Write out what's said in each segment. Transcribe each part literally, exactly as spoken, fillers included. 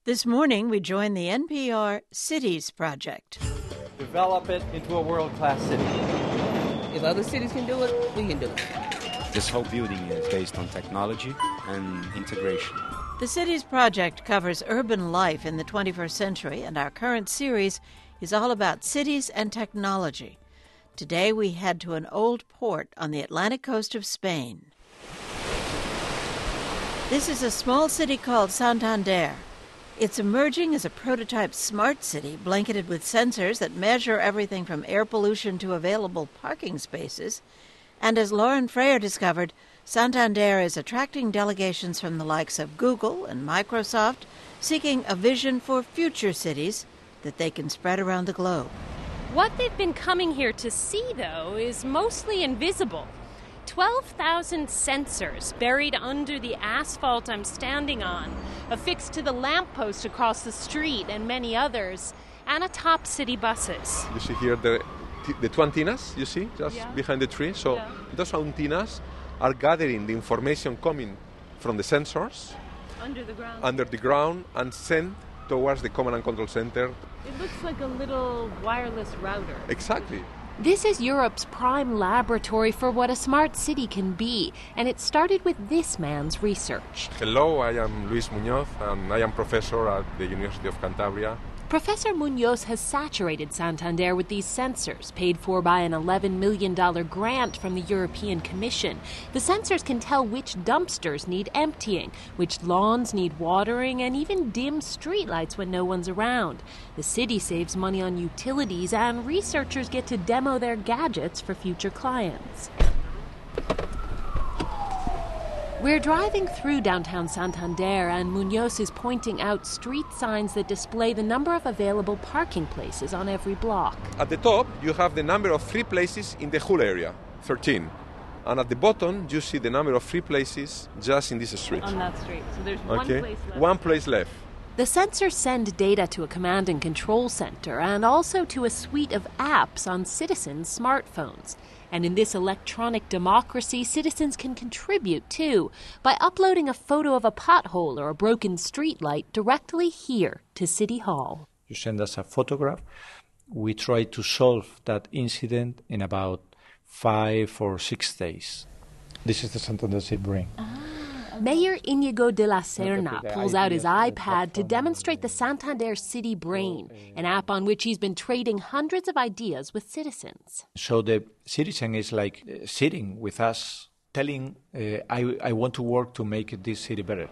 This morning, we join the N P R Cities Project. Develop it into a world-class city. If other cities can do it, we can do it. This whole building is based on technology and integration. The Cities Project covers urban life in the twenty-first century, and our current series is all about cities and technology. Today, we head to an old port on the Atlantic coast of Spain. This is a small city called Santander. It's emerging as a prototype smart city blanketed with sensors that measure everything from air pollution to available parking spaces. And as Lauren Freyer discovered, Santander is attracting delegations from the likes of Google and Microsoft, seeking a vision for future cities that they can spread around the globe. What they've been coming here to see, though, is mostly invisible. twelve thousand sensors buried under the asphalt I'm standing on, affixed to the lamppost across the street and many others, and atop city buses. You see here the, the two antennas, you see, just yeah. behind the tree. So yeah. those antennas are gathering the information coming from the sensors under the ground, under the ground and sent towards the command and control center. It looks like a little wireless router. Exactly. This is Europe's prime laboratory for what a smart city can be, and it started with this man's research. Hello, I am Luis Muñoz, and I am professor at the University of Cantabria. Professor Muñoz has saturated Santander with these sensors, paid for by an eleven million dollars grant from the European Commission. The sensors can tell which dumpsters need emptying, which lawns need watering, and even dim streetlights when no one's around. The city saves money on utilities, and researchers get to demo their gadgets for future clients. We're driving through downtown Santander, and Muñoz is pointing out street signs that display the number of available parking places on every block. At the top, you have the number of free places in the whole area, thirteen. And at the bottom, you see the number of free places just in this street. On that street. So there's one okay. place left. One place left. The sensors send data to a command and control center and also to a suite of apps on citizens' smartphones. And in this electronic democracy, citizens can contribute, too, by uploading a photo of a pothole or a broken streetlight directly here to City Hall. You send us a photograph. We try to solve that incident in about five or six days. This is the Santander City Brain. Ah. Mayor Inigo de la Serna pulls out his iPad to demonstrate the Santander City Brain, an app on which he's been trading hundreds of ideas with citizens. So the citizen is like uh, sitting with us, telling, uh, I, I want to work to make this city better.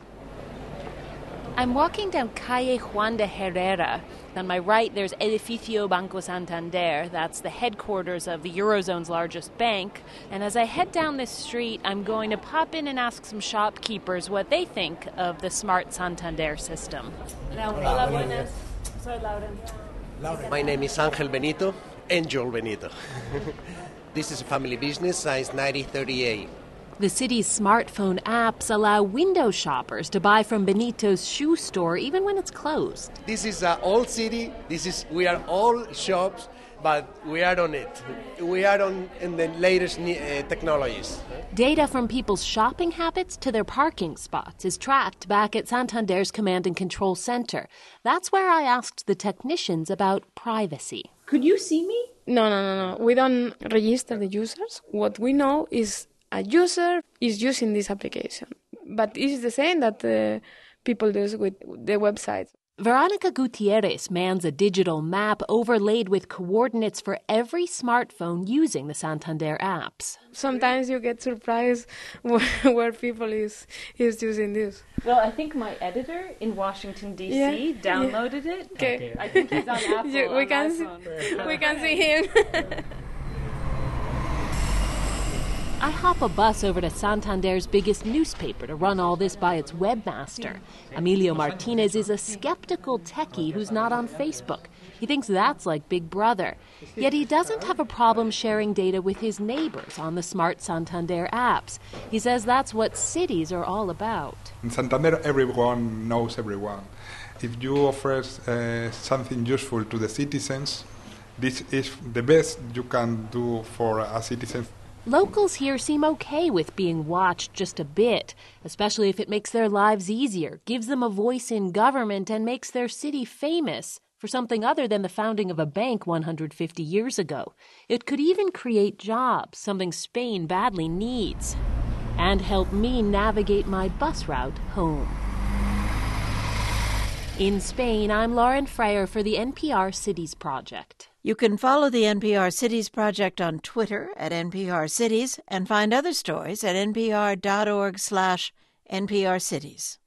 I'm walking down Calle Juan de Herrera. On my right, there's Edificio Banco Santander. That's the headquarters of the Eurozone's largest bank. And as I head down this street, I'm going to pop in and ask some shopkeepers what they think of the smart Santander system. Hola, buenas. Soy Laura. My name is Angel Benito, Angel Benito. This is a family business since nineteen thirty-eight. The city's smartphone apps allow window shoppers to buy from Benito's shoe store even when it's closed. This is an old city. This is we are all shops, but we are on it. We are on in the latest uh, technologies. Data from people's shopping habits to their parking spots is tracked back at Santander's Command and Control Center. That's where I asked the technicians about privacy. Could you see me? No, no, no, no. We don't register the users. What we know is a user is using this application. But it's the same that uh, people do with the website. Veronica Gutierrez mans a digital map overlaid with coordinates for every smartphone using the Santander apps. Sometimes you get surprised where, where people is is using this. Well, I think my editor in Washington, D C yeah, downloaded yeah. it. Okay. I think he's on Apple. you, we, on can see, we can see him. I hop a bus over to Santander's biggest newspaper to run all this by its webmaster. Emilio Martinez is a skeptical techie who's not on Facebook. He thinks that's like Big Brother. Yet he doesn't have a problem sharing data with his neighbors on the smart Santander apps. He says that's what cities are all about. In Santander, everyone knows everyone. If you offer uh, something useful to the citizens, this is the best you can do for a citizen. Locals here seem okay with being watched just a bit, especially if it makes their lives easier, gives them a voice in government, and makes their city famous for something other than the founding of a bank one hundred fifty years ago. It could even create jobs, something Spain badly needs, and help me navigate my bus route home. In Spain, I'm Lauren Freyer for the N P R Cities Project. You can follow the N P R Cities Project on Twitter at N P R Cities and find other stories at npr.org slash NPR Cities.